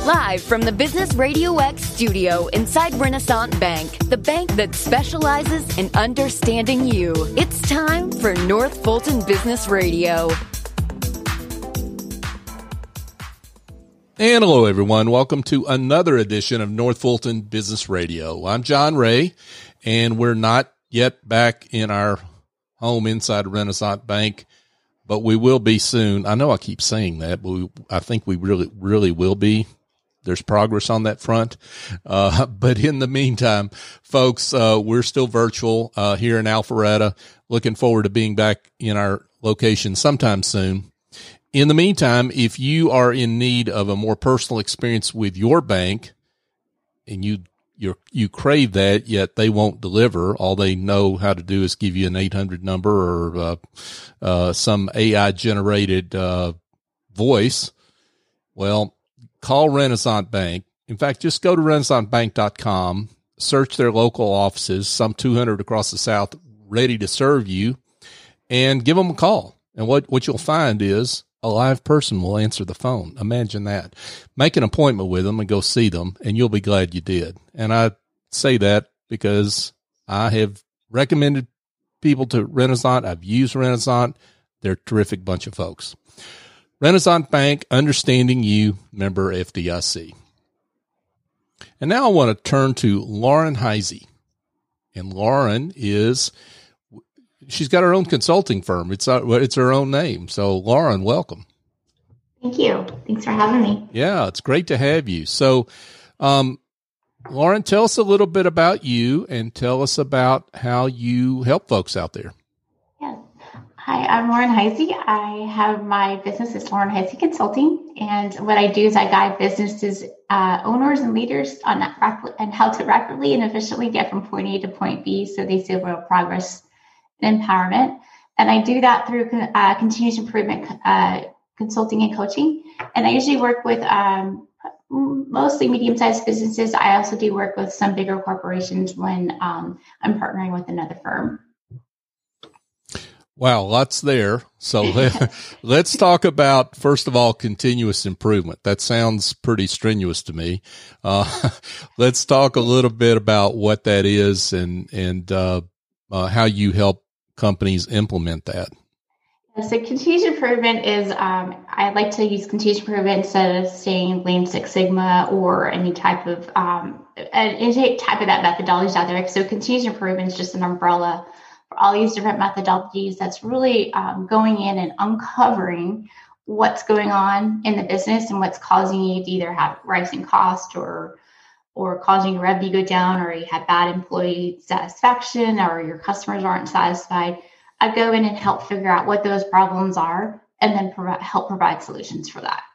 Live from the Business Radio X studio inside Renaissance Bank, the bank that specializes in understanding you. It's time for North Fulton Business Radio. And hello, everyone. Welcome to another edition of North Fulton Business Radio. I'm John Ray, and we're not yet back in our home inside Renaissance Bank, but we will be soon. I know I keep saying that, but I think we really will be. There's progress on that front. But in the meantime, folks, we're still virtual here in Alpharetta. Looking forward to being back in our location sometime soon. In the meantime, if you are in need of a more personal experience with your bank and you crave that, yet they won't deliver, all they know how to do is give you an 800 number or some AI generated voice, well, call Renaissance Bank. In fact, just go to renaissancebank.com, search their local offices, some 200 across the South, ready to serve you, and give them a call. And what you'll find is a live person will answer the phone. Imagine that. Make an appointment with them and go see them, and you'll be glad you did. And I say that because I have recommended people to Renaissance. I've used Renaissance. They're a terrific bunch of folks. Renaissance Bank, understanding you, member FDIC. And now I want to turn to Lauren Heisey. And Lauren she's got her own consulting firm. It's her own name. So Lauren, welcome. Thank you. Thanks for having me. Yeah, it's great to have you. So, Lauren, tell us a little bit about you and tell us about how you help folks out there. Yes. Hi, I'm Lauren Heisey. I have my business is Lauren Heisey Consulting. And what I do is I guide businesses, owners and leaders on how to rapidly and efficiently get from point A to point B so they see real progress and empowerment. And I do that through continuous improvement consulting and coaching. And I usually work with mostly medium-sized businesses. I also do work with some bigger corporations when I'm partnering with another firm. Wow, lots there. So let's talk about, first of all, continuous improvement. That sounds pretty strenuous to me. Let's talk a little bit about what that is and how you help companies implement that. So continuous improvement is, I like to use continuous improvement instead of saying Lean Six Sigma or any type of that methodology out there. So continuous improvement is just an umbrella for all these different methodologies that's really going in and uncovering what's going on in the business and what's causing you to either have rising cost or causing your revenue to go down, or you have bad employee satisfaction, or your customers aren't satisfied. I go in and help figure out what those problems are and then help provide solutions for that.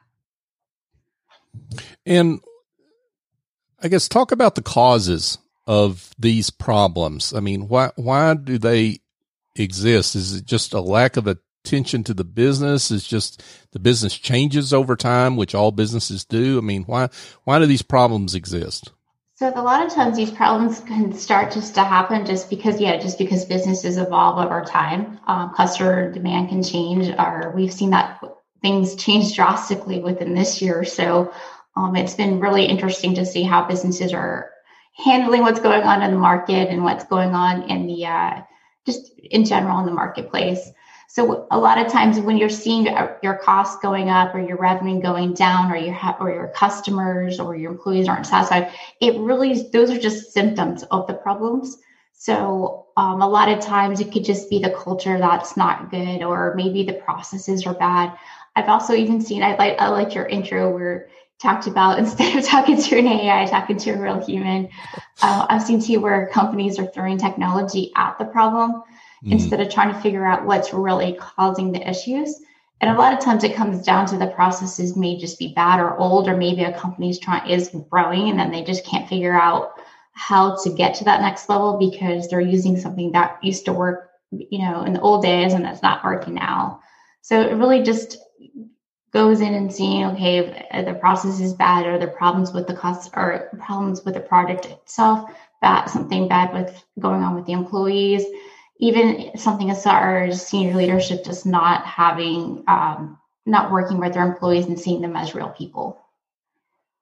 And I guess talk about the causes of these problems. I mean, why do they exist? Is it just a lack of attention to the business? Is just the business changes over time, which all businesses do? I mean, why do these problems exist? So a lot of times these problems can start just to happen just because businesses evolve over time. Customer demand can change, or we've seen that things change drastically within this year. So it's been really interesting to see how businesses are handling what's going on in the market and what's going on in the just in general in the marketplace. So a lot of times when you're seeing your costs going up or your revenue going down, or your customers or your employees aren't satisfied, those are just symptoms of the problems. So a lot of times it could just be the culture that's not good, or maybe the processes are bad. I've also even seen, I like your intro where talked about, instead of talking to an AI, talking to a real human. I've seen too where companies are throwing technology at the problem instead of trying to figure out what's really causing the issues. And a lot of times it comes down to the processes may just be bad or old, or maybe a company is growing and then they just can't figure out how to get to that next level because they're using something that used to work, in the old days and that's not working now. So it really just goes in and seeing, okay, if the process is bad, or the problems with the cost, or problems with the product itself, something bad with going on with the employees, even something as far as senior leadership just not having, not working with their employees and seeing them as real people.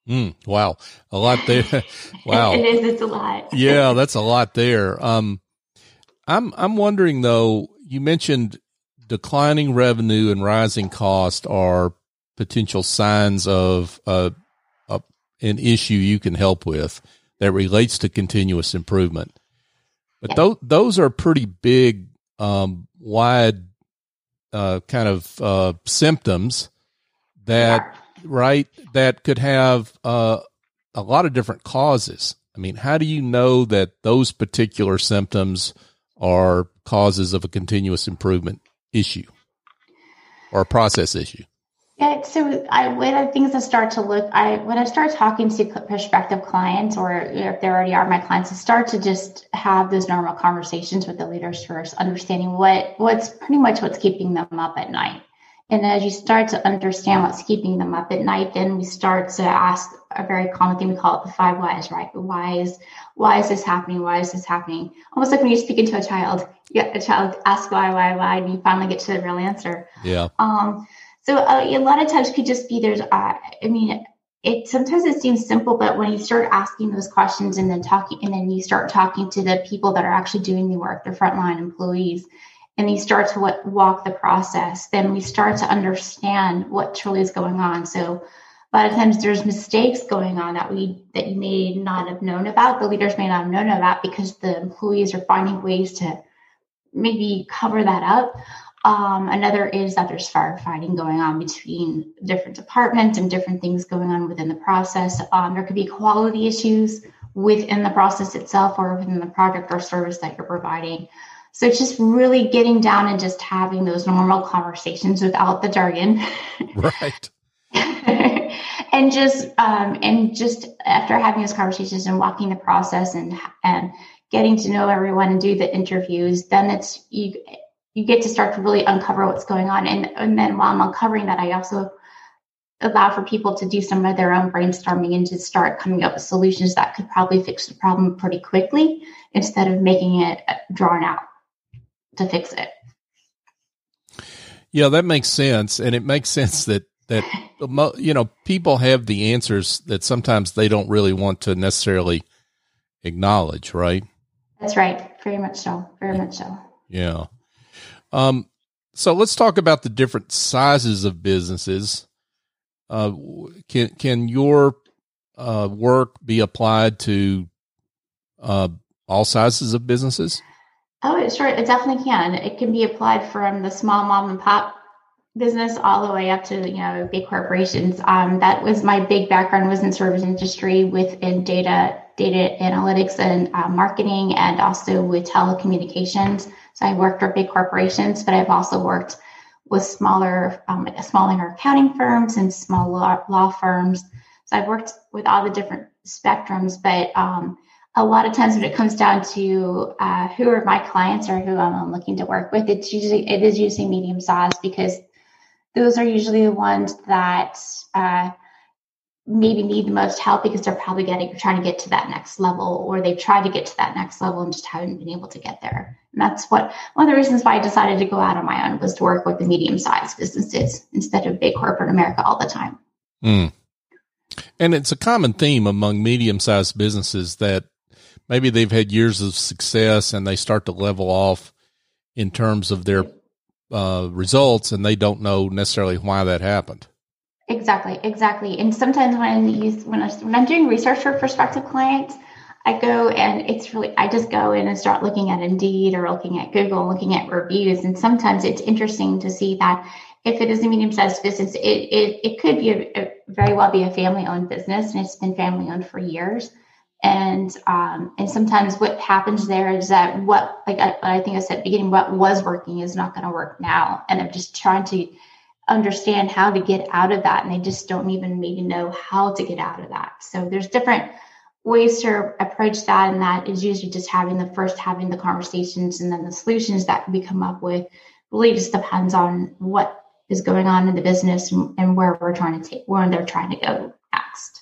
Wow. A lot there. Wow. It is. It's a lot. Yeah, that's a lot there. I'm wondering though, you mentioned declining revenue and rising cost are potential signs of an issue you can help with that relates to continuous improvement. But those are pretty big, wide kind of symptoms that could have a lot of different causes. I mean, how do you know that those particular symptoms are causes of a continuous improvement issue or a process issue? Yeah, so one of the things I start to when I start talking to prospective clients, or if they already are my clients, I start to just have those normal conversations with the leaders first, understanding what's keeping them up at night. And as you start to understand what's keeping them up at night, then we start to ask a very common thing. We call it the 5 whys, right? Why is this happening? Why is this happening? Almost like when you're speaking to a child, a child asks why, and you finally get to the real answer. Yeah. So a lot of times could just be sometimes it seems simple, but when you start asking those questions and then you start talking to the people that are actually doing the work, the frontline employees, and you start to walk the process, then we start to understand what truly is going on. So a lot of times there's mistakes going on that you may not have known about, the leaders may not have known about, because the employees are finding ways to maybe cover that up. Another is that there's firefighting going on between different departments and different things going on within the process. There could be quality issues within the process itself or within the project or service that you're providing. So it's just really getting down and just having those normal conversations without the jargon. Right. and just after having those conversations and walking the process and getting to know everyone and do the interviews, then you get to start to really uncover what's going on. And then while I'm uncovering that, I also allow for people to do some of their own brainstorming and to start coming up with solutions that could probably fix the problem pretty quickly instead of making it drawn out to fix it. Yeah, that makes sense. And it makes sense that people have the answers that sometimes they don't really want to necessarily acknowledge, right? That's right. Very much so. Very much so. Yeah. So let's talk about the different sizes of businesses. Can your work be applied to all sizes of businesses? Oh, sure. It definitely can. It can be applied from the small mom and pop business all the way up to, big corporations. That was my big background, was in service industry within data analytics and marketing, and also with telecommunications. So I worked for big corporations, but I've also worked with smaller accounting firms and small law firms. So I've worked with all the different spectrums, but a lot of times when it comes down to who are my clients or who I'm looking to work with, it is usually medium size, because those are usually the ones that maybe need the most help, because they're probably trying to get to that next level, or they've tried to get to that next level and just haven't been able to get there. And that's one of the reasons why I decided to go out on my own, was to work with the medium-sized businesses instead of big corporate America all the time. Mm. And it's a common theme among medium-sized businesses that maybe they've had years of success and they start to level off in terms of their results, and they don't know necessarily why that happened. Exactly. And sometimes when I'm doing research for prospective clients, I just go in and start looking at Indeed or looking at Google, looking at reviews. And sometimes it's interesting to see that if it is a medium-sized business, it could be very well be a family-owned business, and it's been family-owned for years. And sometimes what happens there is that I think I said at the beginning, what was working is not going to work now. And they're just trying to understand how to get out of that. And they just don't even maybe know how to get out of that. So there's different ways to approach that. And that is usually just having the conversations, and then the solutions that we come up with really just depends on what is going on in the business and where they're trying to go next.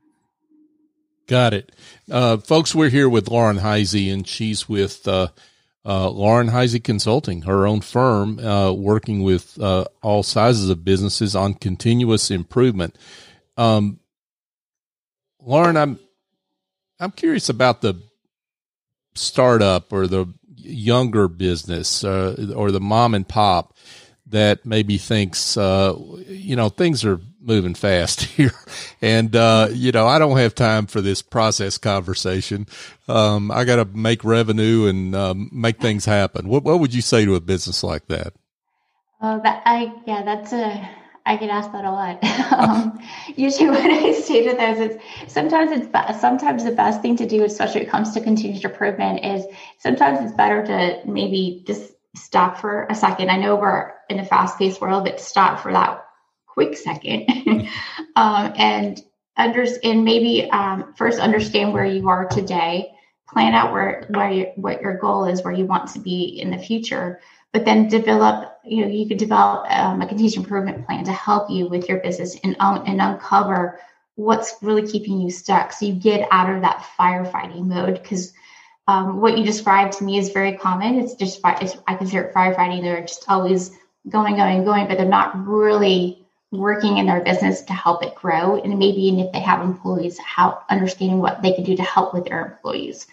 Got it. Folks, we're here with Lauren Heisey, and she's with Lauren Heisey Consulting, her own firm, working with all sizes of businesses on continuous improvement. Lauren, I'm curious about the startup or the younger business or the mom and pop that maybe thinks, things are moving fast here. And, I don't have time for this process conversation. I got to make revenue and make things happen. What would you say to a business like that? I get asked that a lot. Usually what I say to those is sometimes the best thing to do, especially when it comes to continuous improvement, is sometimes it's better to maybe just stop for a second. I know we're in a fast-paced world, but stop for that quick second and maybe first understand where you are today, plan out what your goal is, where you want to be in the future, but then you could develop a continuous improvement plan to help you with your business and uncover what's really keeping you stuck. So you get out of that firefighting mode, because what you described to me is very common. I consider it firefighting. They're just always going, but they're not really working in their business to help it grow. And if they have employees, understanding what they can do to help with their employees.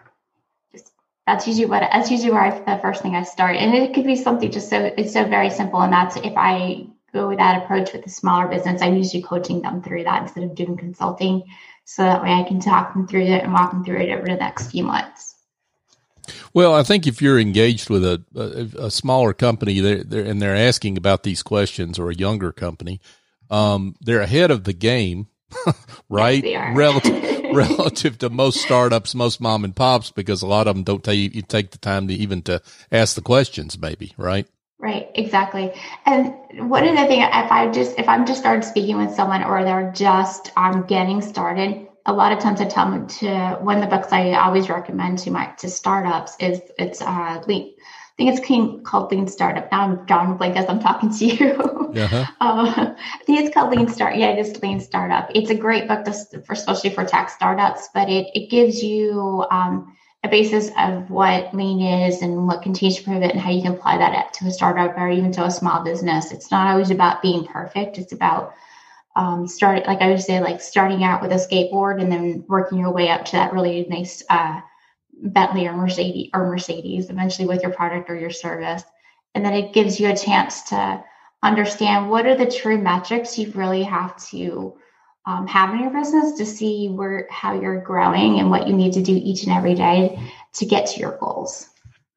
That's usually the first thing I start. And it could be something it's so very simple. And that's if I go with that approach with a smaller business, I'm usually coaching them through that instead of doing consulting. So that way I can talk them through it and walk them through it over the next few months. Well, I think if you're engaged with a smaller company and they're asking about these questions, or a younger company, they're ahead of the game, right? Yes, they are. relative to most startups, most mom and pops, because a lot of them don't take the time to ask the questions, maybe, right? Right, exactly. And one of the things, if I'm just started speaking with someone, or they're just getting started, a lot of times I tell them one of the books I always recommend to startups is Lean. I think it's called Lean Startup. Now I'm drawing a blank as I'm talking to you. Uh-huh. I think it's called Lean Startup. Yeah, it is Lean Startup. It's a great book, especially for tech startups, but it gives you a basis of what Lean is and what continuous improvement and how you can apply that to a startup or even to a small business. It's not always about being perfect. It's about starting out with a skateboard and then working your way up to that really nice Bentley or Mercedes, eventually with your product or your service. And then it gives you a chance to understand what are the true metrics you really have to have in your business to see how you're growing and what you need to do each and every day to get to your goals.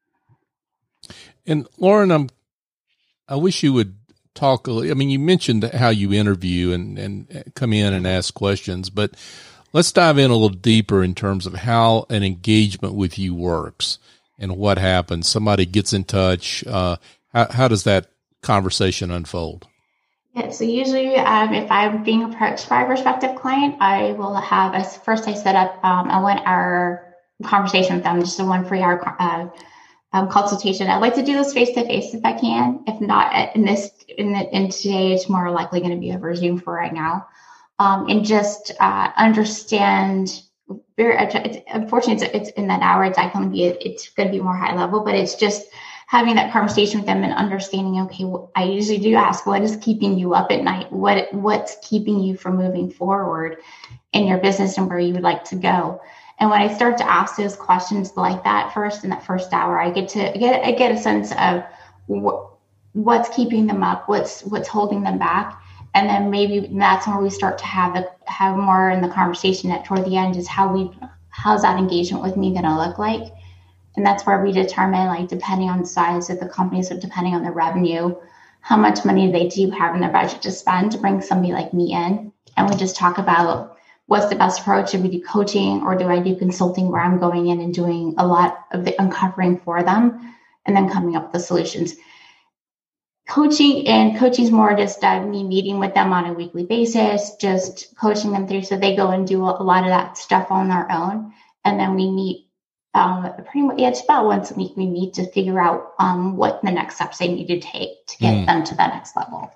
And Lauren, I wish you would talk a little. I mean, you mentioned how you interview and come in and ask questions, but let's dive in a little deeper in terms of how an engagement with you works and what happens. Somebody gets in touch. How does that conversation unfold? Yeah, so usually if I'm being approached by a prospective client, I will have I set up a 1 hour conversation with them, just a 1 free hour consultation. I'd like to do this face to face if I can. If not, in today, it's more likely going to be over Zoom for right now. And just understand. Unfortunately, it's in that hour. It's going to be more high level, but it's just having that conversation with them and understanding. Okay, I usually do ask, what is keeping you up at night? What's keeping you from moving forward in your business and where you would like to go? And when I start to ask those questions like that in that first hour, I get a sense of what's keeping them up, what's holding them back. And then maybe that's where we start to have more in the conversation that toward the end is how's that engagement with me going to look like? And that's where we determine, depending on the size of the company, so depending on the revenue, how much money they do have in their budget to spend to bring somebody like me in. And we just talk about what's the best approach. Do we do coaching or do I do consulting where I'm going in and doing a lot of the uncovering for them and then coming up with the solutions? Coaching is more just me meeting with them on a weekly basis, just coaching them through so they go and do a lot of that stuff on their own. And then we meet pretty much, it's about once a week we meet to figure out what the next steps they need to take to get them to the next level.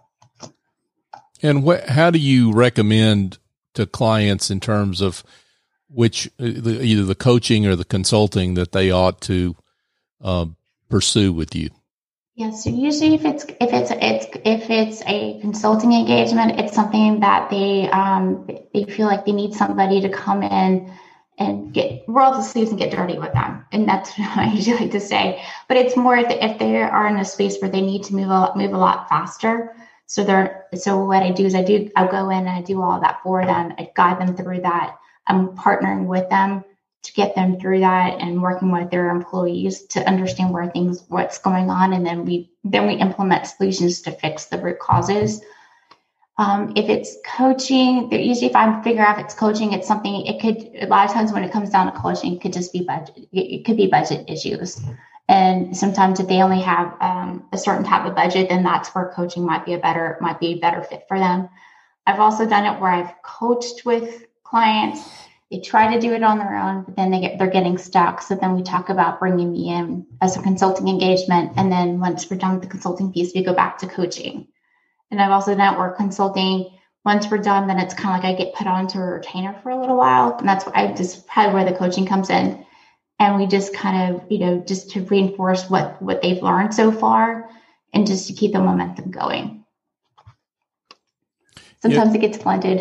And how do you recommend to clients in terms of which either the coaching or the consulting that they ought to pursue with you? Yeah, so usually if it's a consulting engagement, it's something that they feel like they need somebody to come in and roll up the sleeves and get dirty with them, and that's what I usually like to say. But it's more if they are in a space where they need to move a lot faster. So what I do is I'll go in and I do all that for them. I guide them through that. I'm partnering with them to get them through that and working with their employees to understand what's going on. And then we implement solutions to fix the root causes. If it's coaching, usually if I'm figuring out if it's coaching, it's something, a lot of times when it comes down to coaching, it could just be budget. It could be budget issues. And sometimes if they only have a certain type of budget, then that's where coaching might be a better fit for them. I've also done it where I've coached with clients. They try to do it on their own, but then they're getting stuck. So then we talk about bringing me in as a consulting engagement. And then once we're done with the consulting piece, we go back to coaching. And I've also done where consulting, once we're done, then it's kind of like I get put onto a retainer for a little while. And that's probably where the coaching comes in. And we just kind of, just to reinforce what they've learned so far and just to keep the momentum going. Sometimes it gets blended.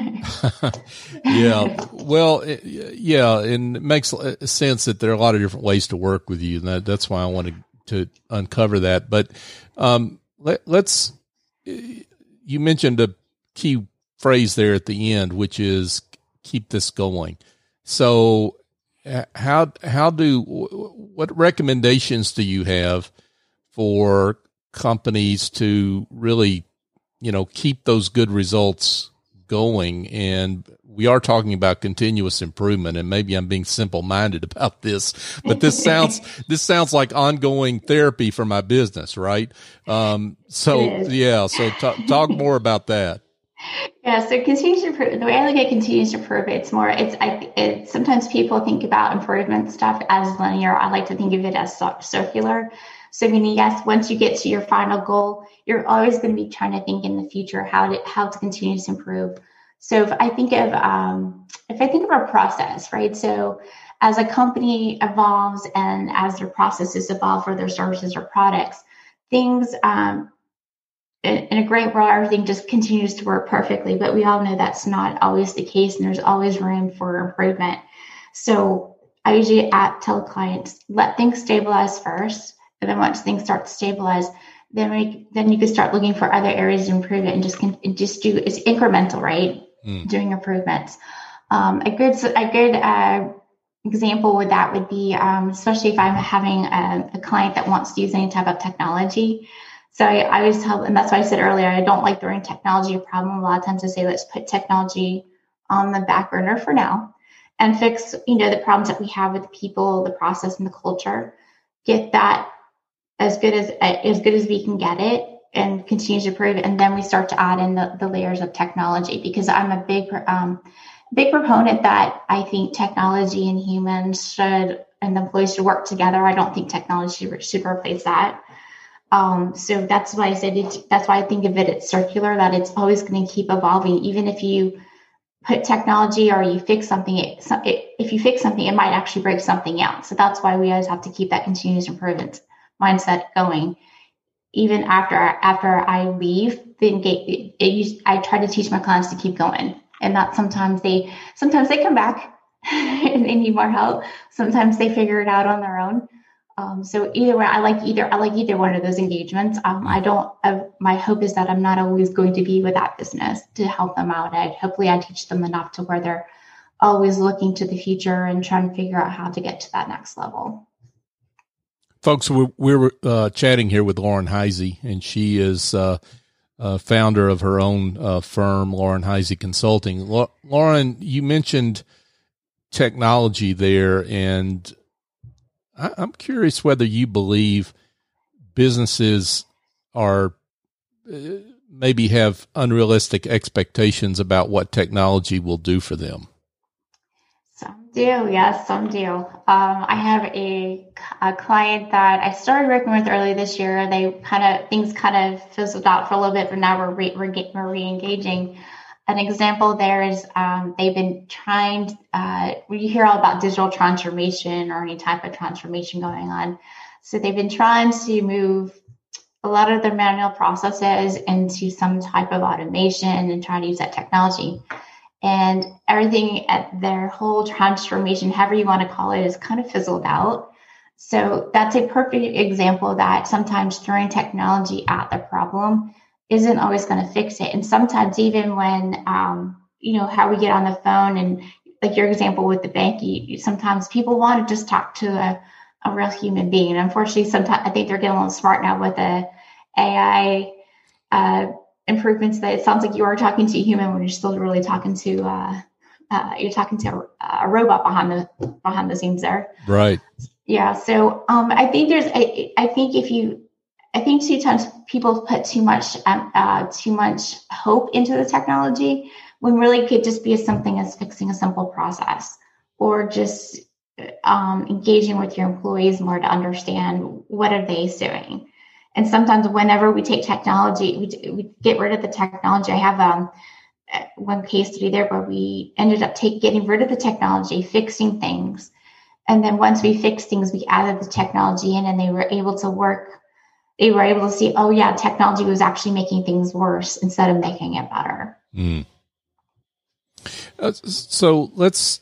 Yeah. Well, and it makes sense that there are a lot of different ways to work with you. And that's why I wanted to uncover that. But let's, you mentioned a key phrase there at the end, which is keep this going. So what recommendations do you have for companies to really, keep those good results going? And we are talking about continuous improvement, and maybe I'm being simple-minded about this, but this sounds like ongoing therapy for my business, right? So talk more about that. Yeah, so continuous improvement, the way I look at continuous improvement, it's sometimes people think about improvement stuff as linear. I like to think of it as circular. So meaning, yes, once you get to your final goal, you're always going to be trying to think in the future how to continue to improve. So if I think of a process, right? So as a company evolves and as their processes evolve for their services or products, things in a great world, everything just continues to work perfectly. But we all know that's not always the case, and there's always room for improvement. So I usually tell clients, let things stabilize first. And then once things start to stabilize, then you can start looking for other areas to improve it and just do it's incremental, right? Doing improvements. A good example with that would be, especially if I'm having a client that wants to use any type of technology. So I always tell, and that's why I said earlier, I don't like throwing technology a problem. A lot of times I say, let's put technology on the back burner for now and fix, the problems that we have with the people, the process, and the culture. Get that as good as we can get it and continue to improve it. And then we start to add in the layers of technology, because I'm a big proponent that I think technology and humans and the employees should work together. I don't think technology should replace that. So that's why I said that's why I think of it as circular, that it's always going to keep evolving. Even if you put technology or you fix something, if you fix something, it might actually break something else. So that's why we always have to keep that continuous improvement mindset going. Even after I leave, I try to teach my clients to keep going, and that sometimes they come back and they need more help. Sometimes they figure it out on their own. So either way, I like either one of those engagements. My hope is that I'm not always going to be with that business to help them out. Hopefully I teach them enough to where they're always looking to the future and trying to figure out how to get to that next level. Folks, we're chatting here with Lauren Heisey, and she is founder of her own firm, Lauren Heisey Consulting. Lauren, you mentioned technology there, and I'm curious whether you believe businesses are maybe have unrealistic expectations about what technology will do for them. Some do, yes, some do. I have a client that I started working with early this year. Things kind of fizzled out for a little bit, but now we're re-engaging. An example there is they've been trying. You hear all about digital transformation or any type of transformation going on. So they've been trying to move a lot of their manual processes into some type of automation and trying to use that technology. And everything at their whole transformation, however you want to call it, is kind of fizzled out. So that's a perfect example that sometimes throwing technology at the problem isn't always going to fix it. And sometimes even when, how we get on the phone and like your example with the bank, sometimes people want to just talk to a real human being. And unfortunately, sometimes I think they're getting a little smart now with the AI improvements that it sounds like you are talking to a human when you're still really talking to a robot behind the scenes there. Right. Yeah. So I think sometimes people put too much hope into the technology when really it could just be something as fixing a simple process or just engaging with your employees more to understand what are they doing. And sometimes whenever we take technology, we get rid of the technology. I have one case study there where we ended up getting rid of the technology, fixing things. And then once we fixed things, we added the technology in and they were able to work. They were able to see, oh yeah, technology was actually making things worse instead of making it better. Mm. So let's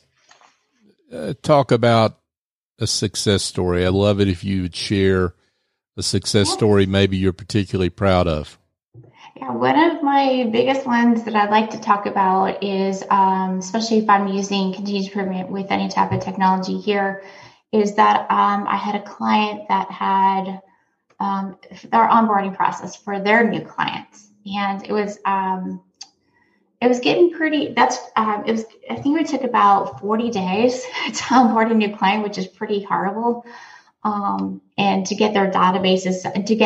talk about a success story. I'd love it if you would share a success story maybe you're particularly proud of. Yeah, one of my biggest ones that I'd like to talk about is, especially if I'm using continuous improvement with any type of technology here, is that I had a client that had their onboarding process for their new clients, and it was getting pretty. I think it took about 40 days to onboard a new client, which is pretty horrible. And to get their databases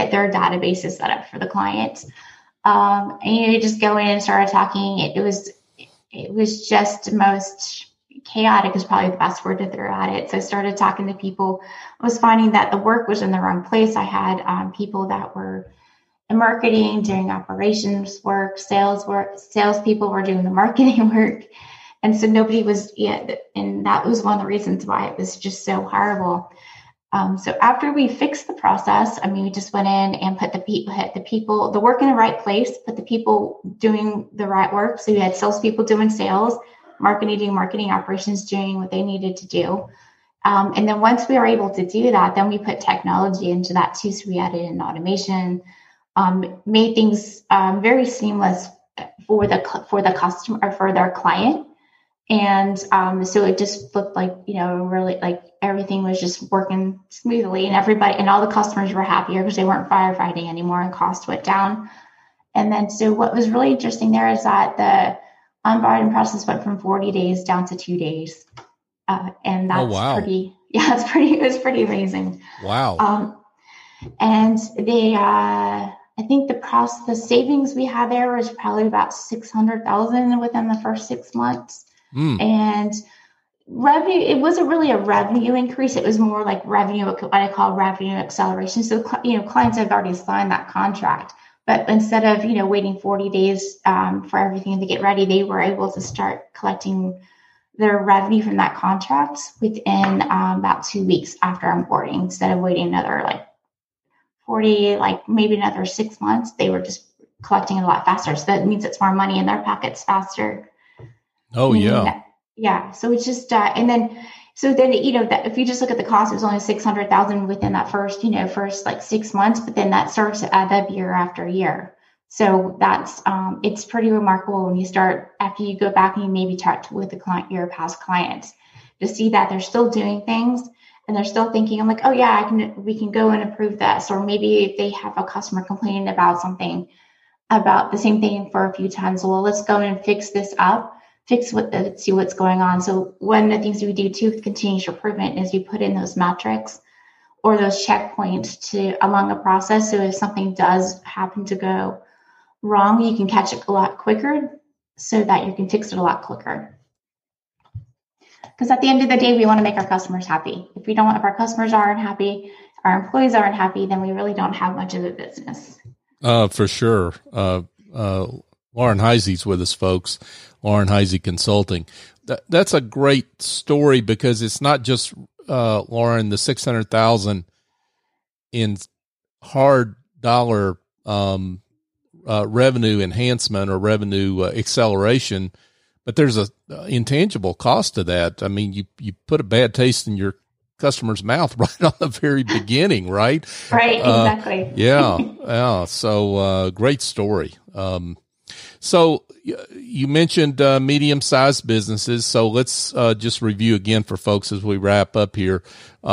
set up for the clients. And you just go in and start talking. It was just most chaotic is probably the best word to throw at it. So I started talking to people. I was finding that the work was in the wrong place. I had people that were in marketing doing operations work, salespeople were doing the marketing work. And so nobody was yet. And that was one of the reasons why it was just so horrible. So after we fixed the process, we just went in and put the work in the right place, put the people doing the right work. So we had salespeople doing sales, marketing doing marketing, operations doing what they needed to do. And then once we were able to do that, then we put technology into that too. So we added in automation, made things very seamless for the customer or for their client. And so it just looked like, really like everything was just working smoothly and all the customers were happier because they weren't firefighting anymore and cost went down. And then, so what was really interesting there is that the onboarding process went from 40 days down to 2 days. And that's it was pretty amazing. Wow. And they, I think the savings we had there was probably about $600,000 within the first 6 months. And revenue, it wasn't really a revenue increase. It was more like revenue, what I call revenue acceleration. So, clients have already signed that contract, but instead of, waiting 40 days for everything to get ready, they were able to start collecting their revenue from that contract within about 2 weeks after onboarding, instead of waiting another 40, maybe another 6 months. They were just collecting it a lot faster. So that means it's more money in their pockets faster. Oh, yeah. Yeah. So it's just, that if you just look at the cost, it was only $600,000 within that first 6 months, but then that starts to add up year after year. So that's, it's pretty remarkable when you start, after you go back and you maybe talk with your past clients, to see that they're still doing things and they're still thinking, I'm like, oh yeah, we can go and improve this. Or maybe if they have a customer complaining about something, about the same thing for a few times, well, let's go and fix this up. See what's going on. So one of the things we do too with continuous improvement is we put in those metrics or those checkpoints along a process. So if something does happen to go wrong, you can catch it a lot quicker so that you can fix it a lot quicker. Because at the end of the day, we want to make our customers happy. If our customers aren't happy, our employees aren't happy, then we really don't have much of a business. For sure. Lauren Heisey's with us, folks. Lauren Heisey Consulting. That's a great story because it's not just Lauren, the $600,000 in hard revenue enhancement or revenue acceleration, but there's a intangible cost to that. I mean, you put a bad taste in your customer's mouth right on the very beginning, right? Right, exactly. Yeah. So great story. So you mentioned medium-sized businesses. So let's just review again for folks as we wrap up here.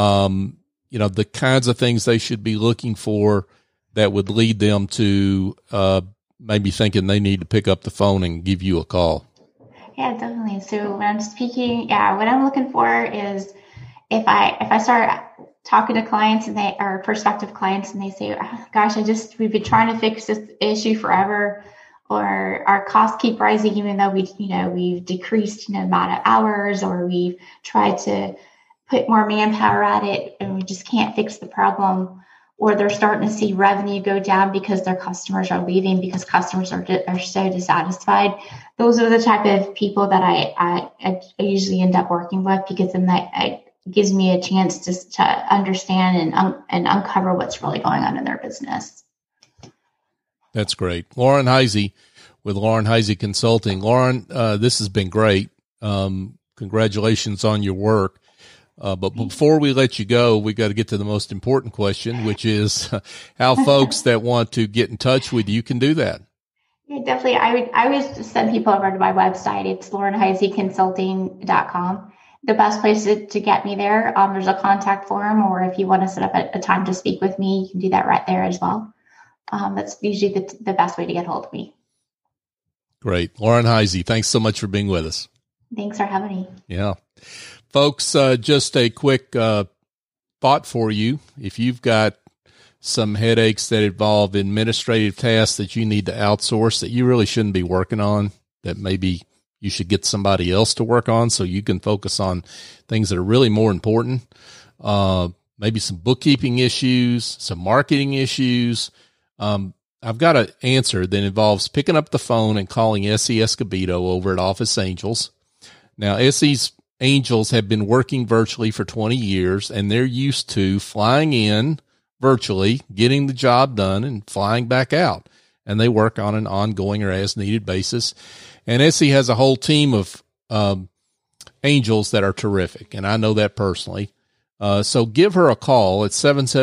The kinds of things they should be looking for that would lead them to maybe thinking they need to pick up the phone and give you a call. Yeah, definitely. So when I'm speaking, what I'm looking for is if I start talking to clients and they are prospective clients and they say, oh, gosh, we've been trying to fix this issue forever, or our costs keep rising, even though we've decreased the amount of hours, or we've tried to put more manpower at it and we just can't fix the problem, or they're starting to see revenue go down because their customers are leaving because customers are so dissatisfied. Those are the type of people that I usually end up working with, because then it gives me a chance to understand and uncover what's really going on in their business. That's great. Lauren Heisey with Lauren Heisey Consulting. Lauren, this has been great. Congratulations on your work. But before we let you go, we got to get to the most important question, which is how folks that want to get in touch with you can do that. Yeah, definitely. I always send people over to my website. It's laurenheiseyconsulting.com. The best place to get me there. There's a contact form, or if you want to set up a time to speak with me, you can do that right there as well. That's usually the best way to get hold of me. Great. Lauren Heisey, thanks so much for being with us. Thanks for having me. Yeah. Folks, just a quick thought for you. If you've got some headaches that involve administrative tasks that you need to outsource that you really shouldn't be working on, that maybe you should get somebody else to work on so you can focus on things that are really more important, maybe some bookkeeping issues, some marketing issues, I've got an answer that involves picking up the phone and calling S.E. Escobedo over at Office Angels. Now, S.E.'s Angels have been working virtually for 20 years, and they're used to flying in virtually, getting the job done, and flying back out. And they work on an ongoing or as-needed basis. And S.E. has a whole team of angels that are terrific, and I know that personally. So give her a call at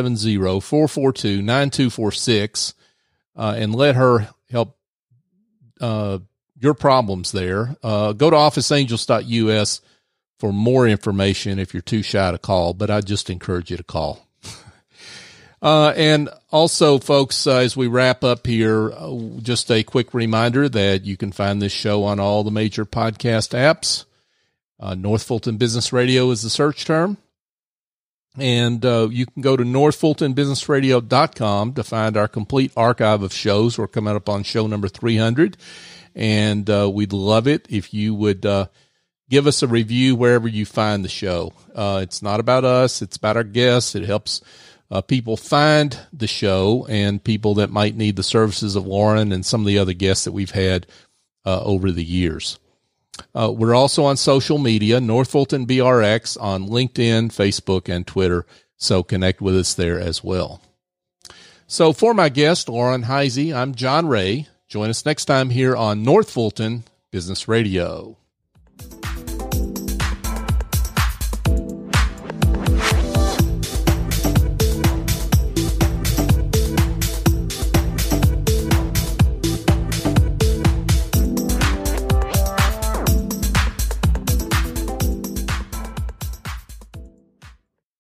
770-442-9246 and let her help your problems there. Go to officeangels.us for more information if you're too shy to call, but I just encourage you to call. And also, folks, as we wrap up here, just a quick reminder that you can find this show on all the major podcast apps. North Fulton Business Radio is the search term. And you can go to northfultonbusinessradio.com to find our complete archive of shows. We're coming up on show number 300, and we'd love it if you would give us a review wherever you find the show. It's not about us. It's about our guests. It helps people find the show and people that might need the services of Lauren and some of the other guests that we've had over the years. We're also on social media, North Fulton BRX on LinkedIn, Facebook, and Twitter. So connect with us there as well. So for my guest, Lauren Heisey, I'm John Ray. Join us next time here on North Fulton Business Radio.